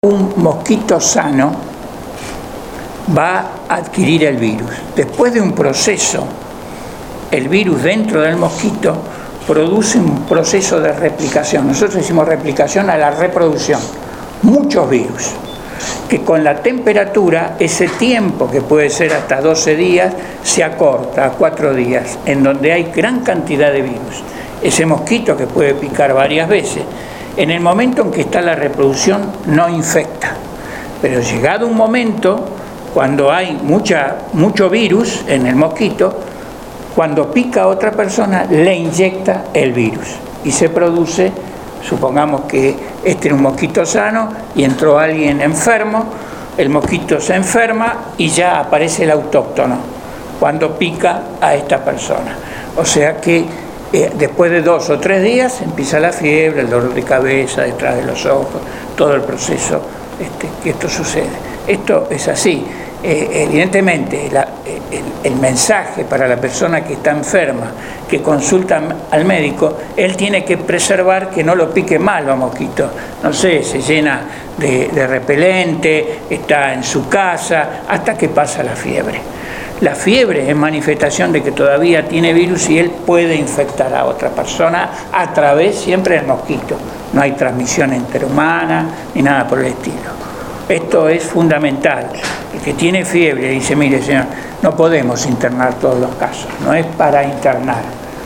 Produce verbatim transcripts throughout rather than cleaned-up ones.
Un mosquito sano va a adquirir el virus. Después de un proceso, el virus dentro del mosquito produce un proceso de replicación. Nosotros decimos replicación a la reproducción. Muchos virus, que con la temperatura, ese tiempo, que puede ser hasta doce días, se acorta a cuatro días, en donde hay gran cantidad de virus. Ese mosquito, que puede picar varias veces, en el momento en que está la reproducción no infecta, pero llegado un momento, cuando hay mucha, mucho virus en el mosquito, cuando pica a otra persona le inyecta el virus y se produce, supongamos que este es un mosquito sano y entró alguien enfermo, el mosquito se enferma y ya aparece el autóctono cuando pica a esta persona. O sea que Eh, después de dos o tres días empieza la fiebre, el dolor de cabeza, detrás de los ojos, todo el proceso este, que esto sucede. Esto es así. Eh, evidentemente, la, el, el mensaje para la persona que está enferma, que consulta al médico, él tiene que preservar que no lo pique mal los mosquitos. No sé, se llena de, de repelente, está en su casa, hasta que pasa la fiebre. La fiebre es manifestación de que todavía tiene virus y él puede infectar a otra persona a través siempre del mosquito. No hay transmisión interhumana ni nada por el estilo. Esto es fundamental. El que tiene fiebre dice, mire señor, no podemos internar todos los casos, no es para internar.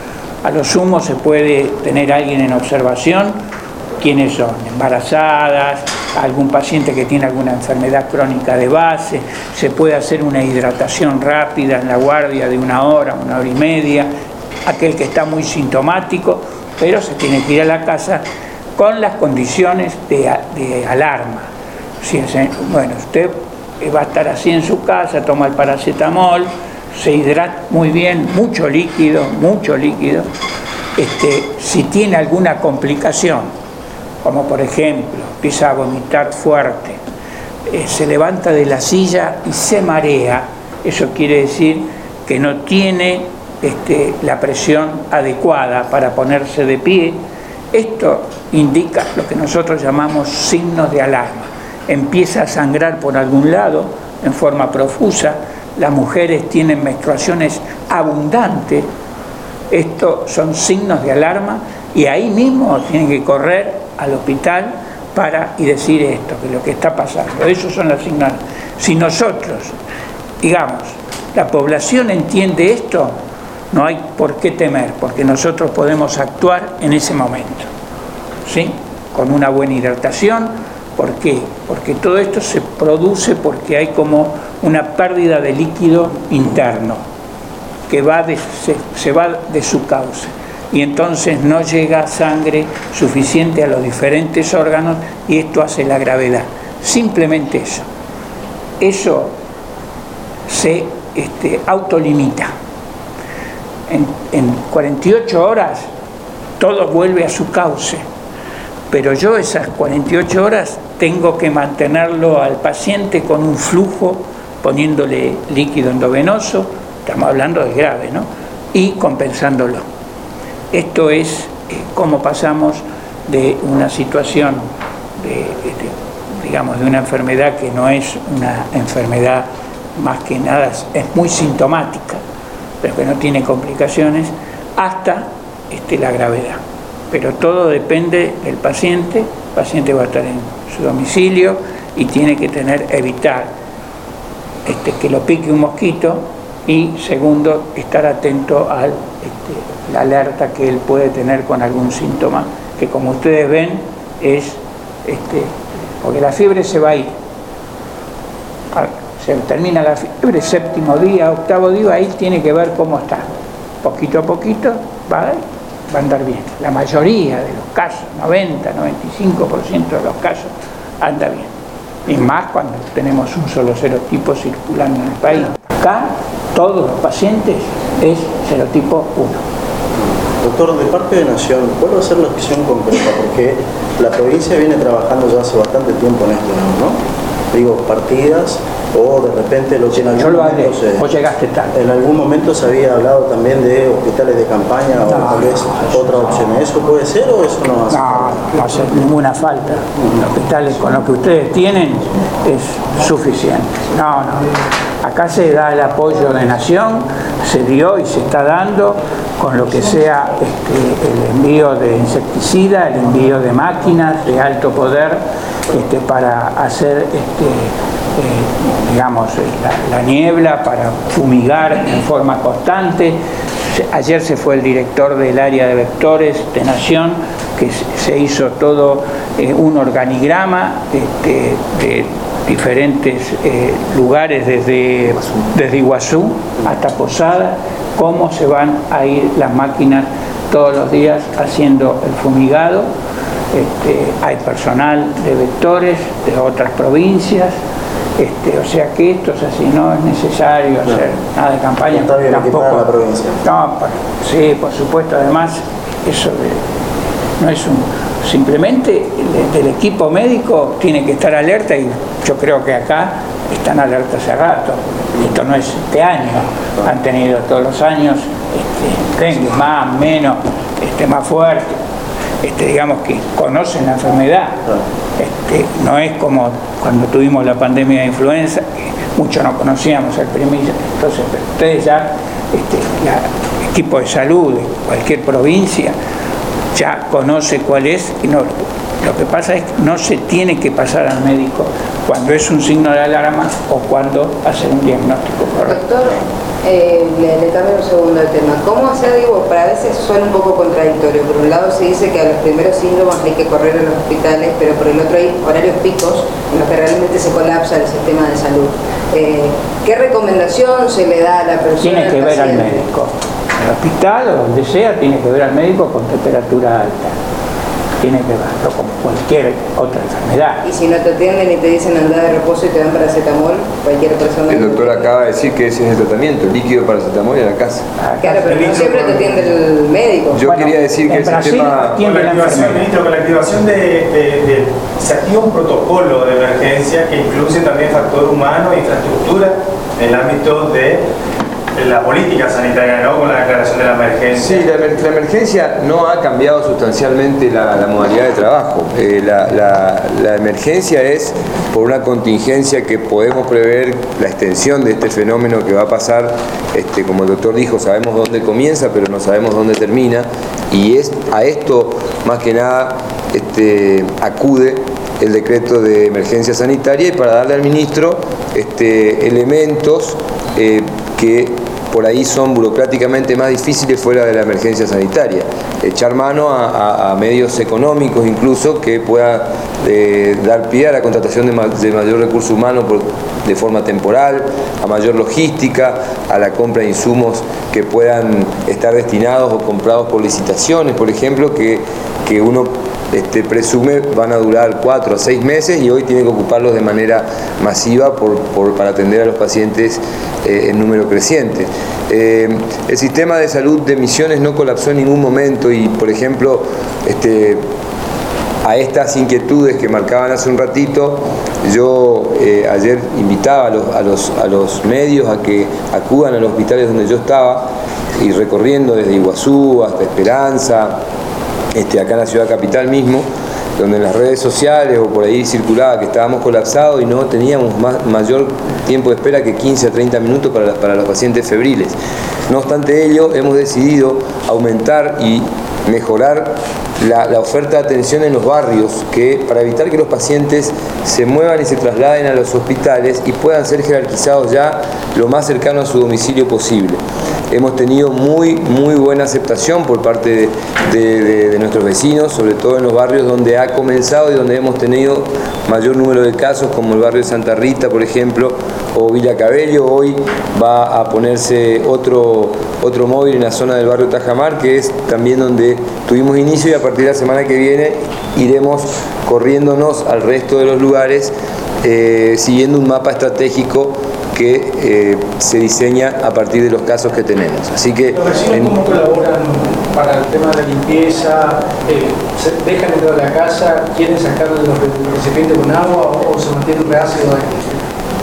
A lo sumo se puede tener a alguien en observación. ¿Quiénes son? Embarazadas, algún paciente que tiene alguna enfermedad crónica de base, se puede hacer una hidratación rápida en la guardia de una hora, una hora y media, aquel que está muy sintomático, pero se tiene que ir a la casa con las condiciones de, de alarma. Si es, bueno, usted va a estar así en su casa, toma el paracetamol, se hidrata muy bien, mucho líquido, mucho líquido. Este, si tiene alguna complicación, como por ejemplo, empieza a vomitar fuerte, eh, se levanta de la silla y se marea, eso quiere decir que no tiene este, la presión adecuada para ponerse de pie. Esto indica lo que nosotros llamamos signos de alarma. Empieza a sangrar por algún lado en forma profusa, las mujeres tienen menstruaciones abundantes, estos son signos de alarma y ahí mismo tienen que correr al hospital para y decir esto, que lo que está pasando. Esos son los signos. Si nosotros, digamos, la población entiende esto, no hay por qué temer, porque nosotros podemos actuar en ese momento, ¿sí? Con una buena hidratación. ¿Por qué? Porque todo esto se produce porque hay como una pérdida de líquido interno que va de, se, se va de su cauce. Y entonces no llega sangre suficiente a los diferentes órganos y esto hace la gravedad. Simplemente eso. Eso se este, autolimita. En, en cuarenta y ocho horas todo vuelve a su cauce, pero yo esas cuarenta y ocho horas tengo que mantenerlo al paciente con un flujo, poniéndole líquido endovenoso, estamos hablando de grave, ¿no? Y compensándolo. Esto es eh, cómo pasamos de una situación, de, de, digamos, de una enfermedad que no es una enfermedad más que nada, es, es muy sintomática, pero que no tiene complicaciones, hasta este, la gravedad. Pero todo depende del paciente, el paciente va a estar en su domicilio y tiene que tener, evitar este, que lo pique un mosquito y segundo, estar atento al este, la alerta que él puede tener con algún síntoma, que como ustedes ven es, este, porque la fiebre se va a ir, se termina la fiebre, séptimo día, octavo día, ahí tiene que ver cómo está, poquito a poquito va a, va a andar bien, la mayoría de los casos, noventa, noventa y cinco por ciento de los casos anda bien, y más cuando tenemos un solo serotipo circulando en el país. Acá todos los pacientes es serotipo uno. Doctor, de parte de Nación, ¿cuál va a ser la acción concreta? Porque la provincia viene trabajando ya hace bastante tiempo en esto, ¿no? digo, partidas, o de repente los en algún Yo lo hablé, momento se- vos llegaste tarde. en algún momento se había hablado también de hospitales de campaña o No, tal vez no, otra opción. ¿Eso puede ser o eso no hace No, falta? no hace ninguna falta. Los hospitales con lo que ustedes tienen es suficiente. No, no. Acá se da el apoyo de Nación, se dio y se está dando con lo que sea este, el envío de insecticida, el envío de máquinas de alto poder este, para hacer este, eh, digamos, la, la niebla, para fumigar en forma constante. Ayer se fue el director del área de vectores de Nación, que se hizo todo eh, un organigrama este, de diferentes eh, lugares desde, desde Iguazú hasta Posada, cómo se van a ir las máquinas todos los días haciendo el fumigado. Este, hay personal de vectores de otras provincias. Este, o sea que esto es así, no es necesario hacer no. nada de campaña. Está bien tampoco equipada la provincia. No, por, sí, por supuesto, además eso de, no es un simplemente el, el equipo médico tiene que estar alerta, y yo creo que acá están alertas hace rato. Esto no es este año, han tenido todos los años este, dengue, más, menos, este, más fuerte. Este, digamos que conocen la enfermedad. Este, no es como cuando tuvimos la pandemia de influenza, que muchos no conocíamos al primero. Entonces, ustedes ya, este, el equipo de salud de cualquier provincia ya conoce cuál es, y no, lo que pasa es que no se tiene que pasar al médico cuando es un signo de alarma o cuando hace un diagnóstico correcto. Doctor, eh, le, le cambio un segundo de tema. ¿Cómo hacer, digo, para a veces suena un poco contradictorio? Por un lado se dice que a los primeros síntomas hay que correr a los hospitales, pero por el otro hay horarios picos en los que realmente se colapsa el sistema de salud. Eh, ¿Qué recomendación se le da a la persona? Tiene que al ver al paciente? médico. En el hospital o donde sea, tiene que ver al médico con temperatura alta. Tiene que verlo como cualquier otra enfermedad. Y si no te atienden y te dicen andar de reposo y te dan paracetamol, cualquier persona... El doctor acaba de decir que ese es el tratamiento, líquido paracetamol en la casa. Claro, pero no siempre te atiende el médico. Yo Bueno, quería decir que en el Brasil sistema... atiende Con la la activación, enfermedad. ministro, con la activación de, de, de- se activa un protocolo de emergencia que incluye también factor humano e infraestructura en el ámbito de la política sanitaria, ¿no? Con la declaración de la emergencia. Sí, la, emer- la emergencia no ha cambiado sustancialmente la, la modalidad de trabajo. Eh, la, la- la emergencia es por una contingencia que podemos prever la extensión de este fenómeno que va a pasar, este, como el doctor dijo, sabemos dónde comienza, pero no sabemos dónde termina, y es a esto más que nada este, acude el decreto de emergencia sanitaria, y para darle al ministro este, elementos eh, que por ahí son burocráticamente más difíciles fuera de la emergencia sanitaria. Echar mano a, a- a medios económicos incluso que pueda eh, dar pie a la contratación de, ma- de mayor recurso humano por- de forma temporal, a mayor logística, a la compra de insumos que puedan estar destinados o comprados por licitaciones, por ejemplo, que, que uno Este, presume van a durar cuatro a seis meses y hoy tiene que ocuparlos de manera masiva por, por- para atender a los pacientes eh, en número creciente. Eh, el sistema de salud de Misiones no colapsó en ningún momento y, por ejemplo, este, a estas inquietudes que marcaban hace un ratito, yo eh, ayer invitaba a los, a, los, a los medios a que acudan a los hospitales donde yo estaba, y recorriendo desde Iguazú hasta Esperanza, Este, acá en la ciudad capital mismo, donde en las redes sociales o por ahí circulaba que estábamos colapsados y no teníamos más, mayor tiempo de espera que quince a treinta minutos para, para los pacientes febriles. No obstante ello, hemos decidido aumentar y mejorar la, la oferta de atención en los barrios, que, para evitar que los pacientes se muevan y se trasladen a los hospitales y puedan ser jerarquizados ya lo más cercano a su domicilio posible. Hemos tenido muy, muy buena aceptación por parte de, de, de, de nuestros vecinos, sobre todo en los barrios donde ha comenzado y donde hemos tenido mayor número de casos, como el barrio de Santa Rita, por ejemplo, o Villa Cabello. Hoy va a ponerse otro, otro móvil en la zona del barrio Tajamar, que es también donde tuvimos inicio, y a partir de la semana que viene iremos corriéndonos al resto de los lugares, eh, siguiendo un mapa estratégico que eh, se diseña a partir de los casos que tenemos. Así que, ¿los vecinos en, cómo colaboran para el tema de la limpieza? Eh, ¿se dejan entrar a la casa? ¿Quieren sacar los recipientes con agua o, o se mantienen reacios a esto?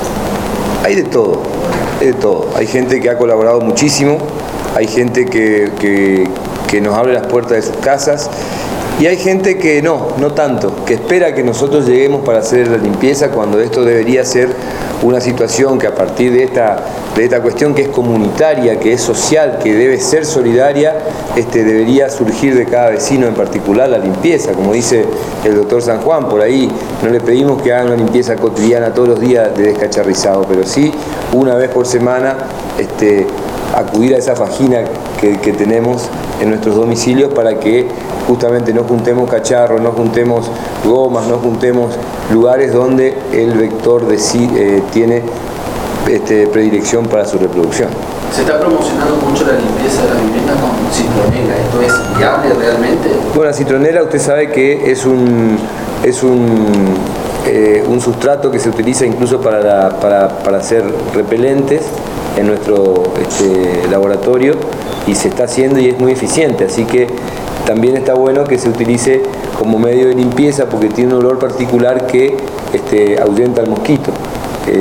Hay de todo, hay de todo. Hay gente que ha colaborado muchísimo, hay gente que, que, que nos abre las puertas de sus casas y hay gente que no, no tanto, que espera que nosotros lleguemos para hacer la limpieza cuando esto debería ser una situación que a partir de esta, de esta cuestión que es comunitaria, que es social, que debe ser solidaria, este, debería surgir de cada vecino en particular la limpieza, como dice el doctor San Juan, por ahí no le pedimos que hagan una limpieza cotidiana todos los días de descacharrizado, pero sí una vez por semana este, acudir a esa fajina que, que tenemos en nuestros domicilios para que justamente no juntemos cacharros, no juntemos gomas, no juntemos lugares donde el vector de sí, eh, tiene este, predilección para su reproducción. Se está promocionando mucho la limpieza de la vivienda con citronela. ¿Esto es viable realmente? Bueno, la citronela usted sabe que es un, es un, eh, un sustrato que se utiliza incluso para, la, para, para hacer repelentes en nuestro este, laboratorio y se está haciendo y es muy eficiente, así que también está bueno que se utilice como medio de limpieza porque tiene un olor particular que este, ahuyenta al mosquito. Eh, el,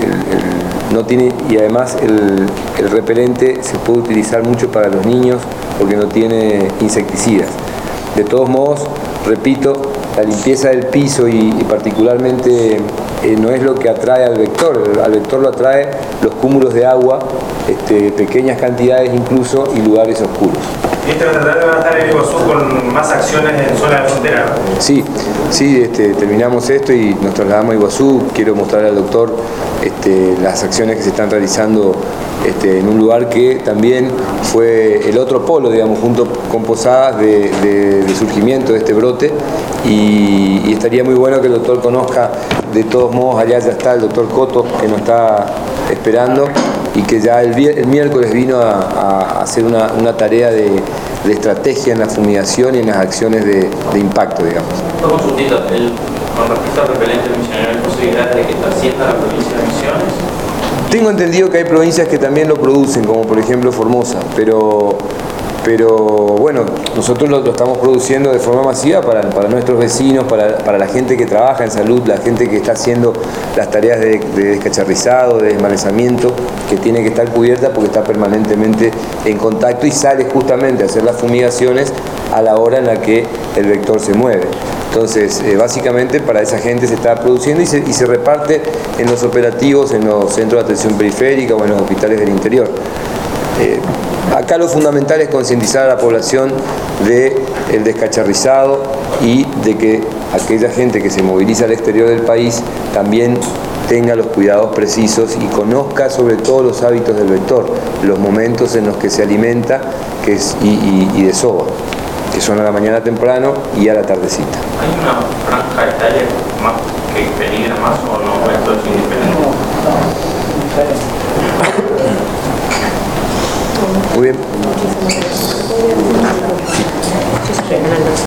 el, no tiene, y además el, el repelente se puede utilizar mucho para los niños porque no tiene insecticidas. De todos modos, repito, la limpieza del piso y, y particularmente eh, no es lo que atrae al vector, al vector lo atrae los cúmulos de agua, este, pequeñas cantidades incluso y lugares oscuros. Y este tratamiento va a estar en Iguazú con más acciones en zona de frontera, ¿no? Sí, sí, este, terminamos esto y nos trasladamos a Iguazú. Quiero mostrarle al doctor este, las acciones que se están realizando este, en un lugar que también fue el otro polo, digamos, junto con Posadas de, de, de surgimiento de este brote y, y estaría muy bueno que el doctor conozca. De todos modos, allá ya está el doctor Coto que nos está esperando y que ya el, el miércoles vino a, a hacer una, una tarea de, de estrategia en la fumigación y en las acciones de, de impacto, digamos. Dos consultitas. Con respecto al repelente misionero, ¿hay posibilidades de que trascienda a la provincia de Misiones? Tengo entendido que hay provincias que también lo producen, como por ejemplo Formosa, pero, pero bueno, nosotros lo, lo estamos produciendo de forma masiva para, para nuestros vecinos, para, para la gente que trabaja en salud, la gente que está haciendo las tareas de, de descacharrizado, de desmalezamiento, que tiene que estar cubierta porque está permanentemente en contacto y sale justamente a hacer las fumigaciones a la hora en la que el vector se mueve. Entonces, eh, básicamente para esa gente se está produciendo y se, y se reparte en los operativos, en los centros de atención periférica o en los hospitales del interior. Eh, acá lo fundamental es concientizar a la población del descacharrizado y de que aquella gente que se moviliza al exterior del país también tenga los cuidados precisos y conozca sobre todo los hábitos del vector, los momentos en los que se alimenta que es, y, y, y desova, que son a la mañana temprano y a la tardecita. ¿Hay una franja etaria más que peligra más o no? Esto es indiferente. Muy bien.